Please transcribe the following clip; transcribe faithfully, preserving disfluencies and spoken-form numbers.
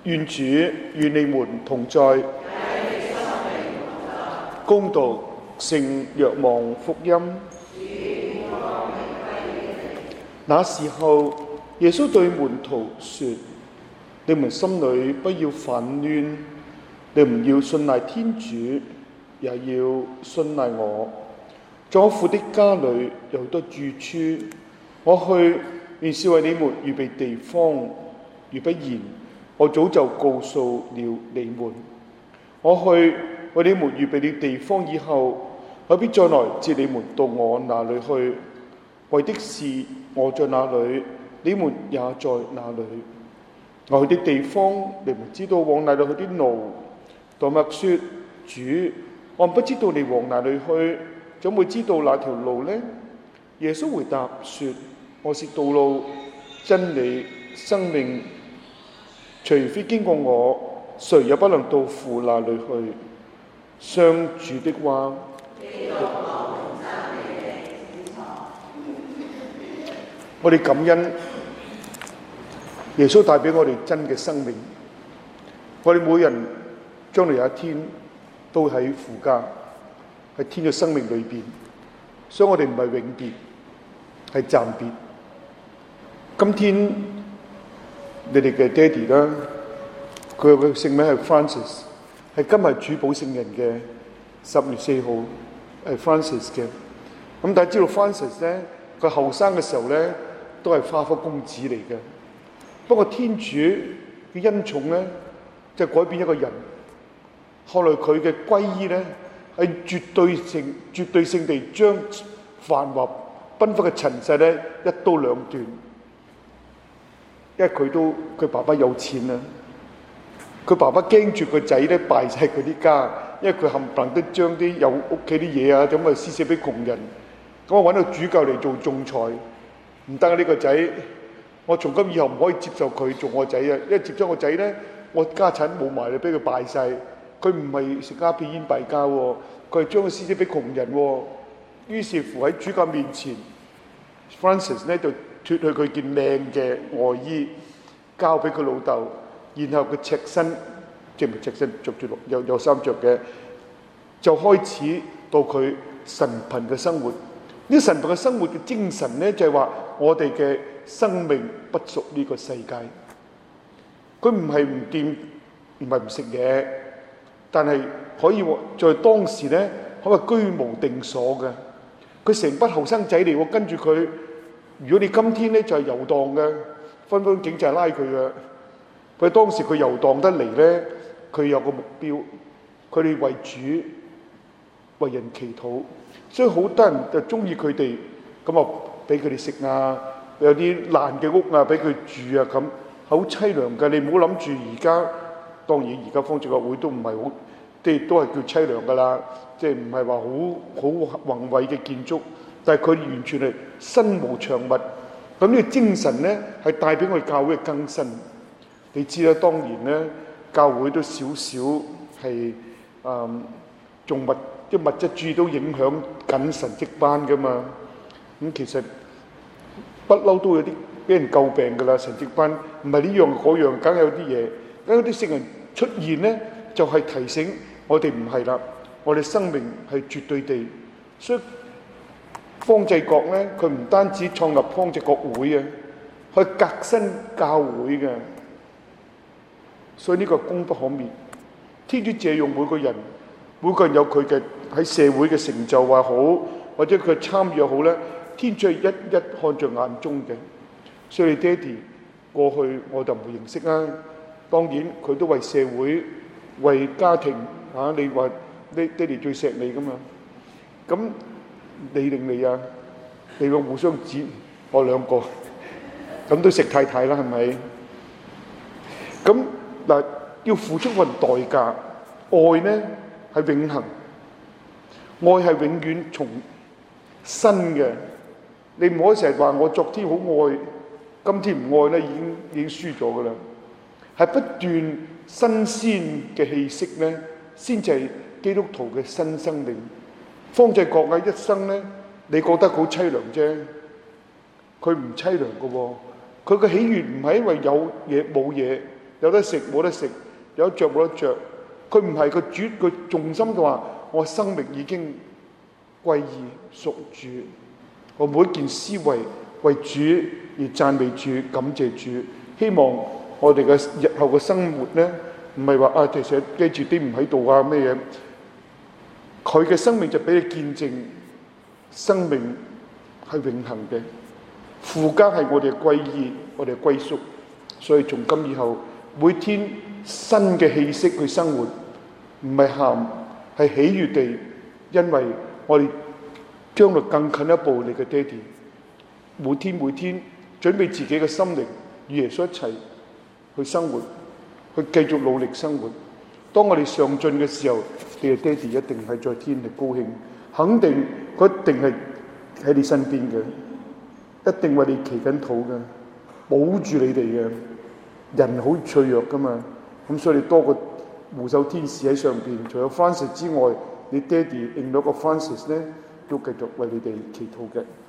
願主與你們同在。恭讀聖若望福音。那時候，耶穌對門徒說：你們心裏不要煩亂，你唔要信賴天主，也要信賴我。在我父的家裏有多住處，我去原是為你們預備地方。如不然，我早就告訴了你們。我去為你們預備了地方以後，我必再來接你們到我那裏去。為的是我在那裏，你們也在那裏。我去的地方，你們知道往哪裏去的路。多默說：主，我不知道你往哪裏去，怎會知道那條路呢？耶穌回答說：我是道路、真理、生命，除非經過我，誰也不能到父那裏去。上主的話。我哋感恩耶穌帶俾我哋真嘅生命。我哋每人將來有一天都喺父家，喺天嘅生命裏邊，所以我哋唔係永別，係暫別。今天你哋嘅爹哋啦，佢嘅姓名係 Francis， 係今日主保聖人嘅十月四號係 Francis 嘅。咁大家知道 Francis 咧，佢後生嘅時候咧都係花花公子嚟嘅。不過天主嘅恩寵咧，就改變一個人。後來佢嘅皈依咧，係絕對性、絕對性地將繁華繽紛嘅塵世咧一刀兩斷。因為佢都佢爸爸有錢啊，佢爸爸驚住個仔咧敗晒佢啲家，因為佢冚唪唥都將啲有屋企啲嘢啊，咁啊施捨俾窮人。咁我揾到主教嚟做仲裁，唔得啊！呢個仔，我從今以後唔可以接受佢做我仔啊！因為接咗我仔咧，我家產冇埋啦，俾佢敗晒。佢唔係食鴉片煙敗家喎，佢係將佢施捨俾窮人喎。於是乎喺主教面前 ，Francis 咧就脱去佢件靚嘅外衣，交俾佢老豆，然後佢赤身，即係唔係赤身，着住有有衫着嘅，就開始到佢神貧嘅生活。呢神貧嘅生活嘅精神咧，就係話我哋嘅生命不屬呢個世界。佢唔係唔掂，唔係唔食嘢，但係可以在當時咧，可謂居無定所嘅。佢成班後生仔嚟，我跟住佢。如果你今天咧就係遊蕩嘅，分分警察拉佢嘅。佢當時佢遊蕩得嚟咧，佢有個目標，佢哋為主為人祈禱，所以好多人就中意佢哋，咁啊俾佢哋食啊，有啲爛嘅屋啊俾佢住啊，咁好凄涼嘅。你唔好諗住而家，當然而家方濟各會都唔係好，即係都係叫凄涼噶啦，即係唔係話好好宏偉嘅建築。但係佢完全係身無長物，咁呢個精神咧係帶俾我哋教會嘅更新。你知啦，當年咧教會都少少係誒重物，即係物質主義都影響緊神職班噶嘛。咁其實不嬲都有啲俾人詬病噶啦，神職班唔係呢樣嗰樣，梗係有啲嘢。咁有啲聖人出現咧，就係提醒我哋唔係啦，我哋生命係絕對地，所以。方濟各咧，佢唔單止創立方濟各會啊，去革新教會嘅，所以呢個功不可滅。天主借用每個人，每個人有佢嘅喺社會嘅成就話好，或者佢參與又好咧，天主係一一看在眼中嘅。所以你爹哋過去我就唔會認識啦。當然佢都為社會、為家庭嚇、啊，你話爹爹哋最錫你噶嘛？咁。你定你啊？你個互相指我兩個，咁都食太太啦，係咪？咁嗱，要付出份代價。愛咧係永恆，愛係永遠從新嘅。你唔可以成日話我昨天好愛，今天唔愛咧，已經已經輸咗噶啦。係不斷新鮮嘅氣息咧，先至係基督徒嘅新生命。方濟各嘅一生咧，你覺得好凄涼啫，佢唔凄涼嘅喎。佢嘅喜悅唔係因為有嘢冇嘢， 有得食冇得食，有得着冇得着。佢唔係，佢主佢重心就話：我生命已經歸依屬主，我每一件思維為主而讚美主、感謝主。希望我哋嘅日後嘅生活咧，唔係話啊，其實記住啲唔喺度啊咩嘢。佢嘅生命就俾你見證，生命係永恆嘅。父家係我哋嘅歸依，我哋嘅歸宿。所以從今以後，每天新嘅氣息去生活，唔係喊，係喜悅地，因為我哋將來更近一步你嘅爹哋。每天每天準備自己嘅心靈與耶穌一齊去生活，去繼續努力生活。當我哋上進嘅時候，你嘅爹哋一定係在天嚟高興，肯定佢一定係喺你身邊嘅，一定為你祈緊禱嘅，保住你哋嘅。人好脆弱噶嘛，咁所以你多個護守天使喺上邊，除咗 Francis 之外，你爹哋另外一個 Francis 咧都繼續為你哋祈禱嘅。